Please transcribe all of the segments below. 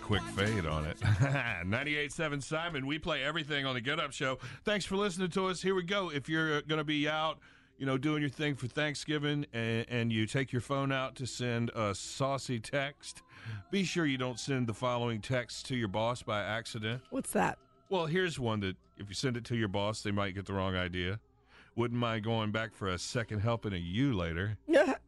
quick fade on it. 98.7 Simon, we play everything on the Get Up Show. Thanks for listening to us. Here we go. If you're going to be out, doing your thing for Thanksgiving and you take your phone out to send a saucy text, be sure you don't send the following text to your boss by accident. What's that? Well, here's one that if you send it to your boss, they might get the wrong idea. Wouldn't mind going back for a second helping of you later.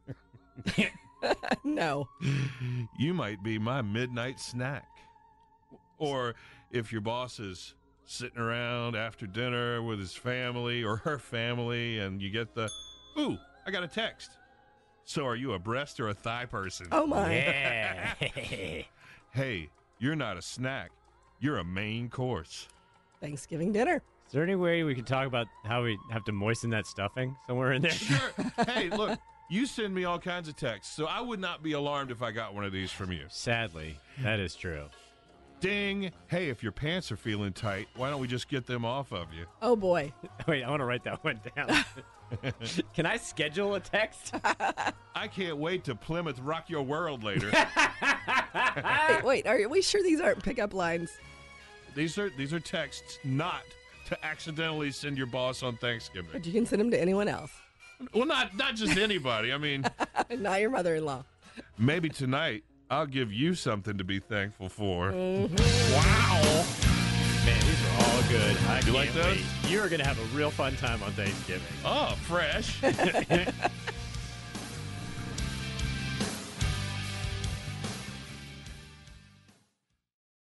No. You might be my midnight snack. Or if your boss is sitting around after dinner with his family or her family and you get the, ooh, I got a text. So are you a breast or a thigh person? Oh, my. Yeah. Hey, you're not a snack. You're a main course. Thanksgiving dinner. Is there any way we could talk about how we have to moisten that stuffing somewhere in there? Sure. Hey, look, you send me all kinds of texts, so I would not be alarmed if I got one of these from you. Sadly, that is true. Ding. Hey, if your pants are feeling tight, why don't we just get them off of you? Oh, boy. Wait, I want to write that one down. Can I schedule a text? I can't wait to Plymouth rock your world later. Wait, are we sure these aren't pickup lines? These are texts not to accidentally send your boss on Thanksgiving. But you can send them to anyone else. Well, not just anybody. I mean, Not your mother-in-law. maybe tonight I'll give you something to be thankful for. Mm-hmm. Wow. Man, these are all good. I You like can't those? wait. You're going to have a real fun time on Thanksgiving. Oh, fresh.